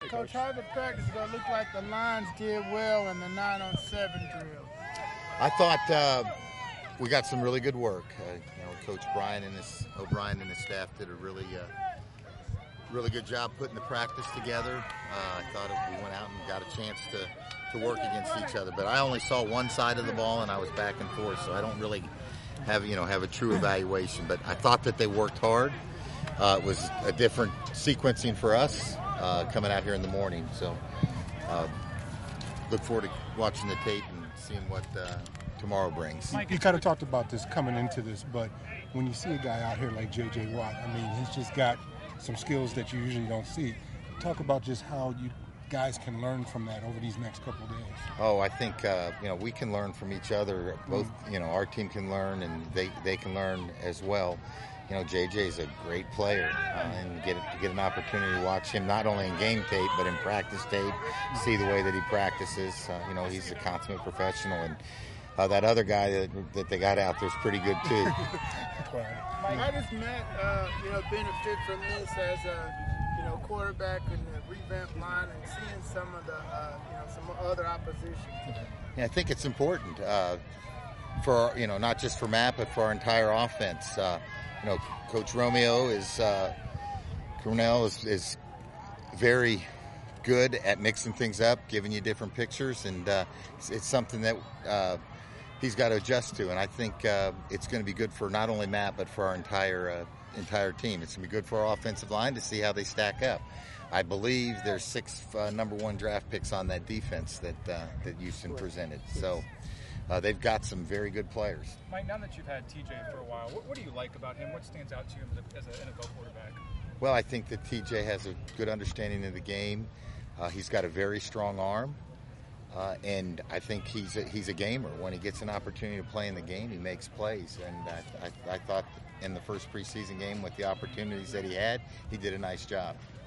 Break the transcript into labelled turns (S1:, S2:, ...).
S1: Coach, how the practice going to look like the Lions did well in the 9-on-7 drill?
S2: I thought we got some really good work. Coach O'Brien and his staff did a really good job putting the practice together. I thought we went out and got a chance to work against each other, but I only saw one side of the ball and I was back and forth, so I don't really have a true evaluation. But I thought that they worked hard. It was a different sequencing for us coming out here in the morning, so look forward to watching the tape and seeing what tomorrow brings.
S3: Mike, you kind of talked about this coming into this, but when you see a guy out here like J.J. Watt, I mean, he's just got some skills that you usually don't see. Talk about just how you guys can learn from that over these next couple of days.
S2: Oh, I think we can learn from each other. Both our team can learn, and they can learn as well. JJ is a great player, and get an opportunity to watch him not only in game tape but in practice tape, see the way that he practices. He's a consummate professional, and that other guy that they got out there's pretty good too.
S1: How does Matt, benefit from this as a quarterback in the revamped line and seeing some of the some other opposition today?
S2: Yeah, I think it's important for not just for Matt but for our entire offense. Coach Romeo is very good at mixing things up, giving you different pictures, and it's something that he's got to adjust to. And I think it's going to be good for not only Matt but for our entire team. It's going to be good for our offensive line to see how they stack up. I believe there's 6 number 1 draft picks on that defense that Houston presented. So. They've got some very good players.
S4: Mike, now that you've had TJ for a while, what do you like about him? What stands out to you as an NFL quarterback?
S2: Well, I think that TJ has a good understanding of the game. He's got a very strong arm, and I think he's a gamer. When he gets an opportunity to play in the game, he makes plays. And I thought in the first preseason game with the opportunities that he had, he did a nice job.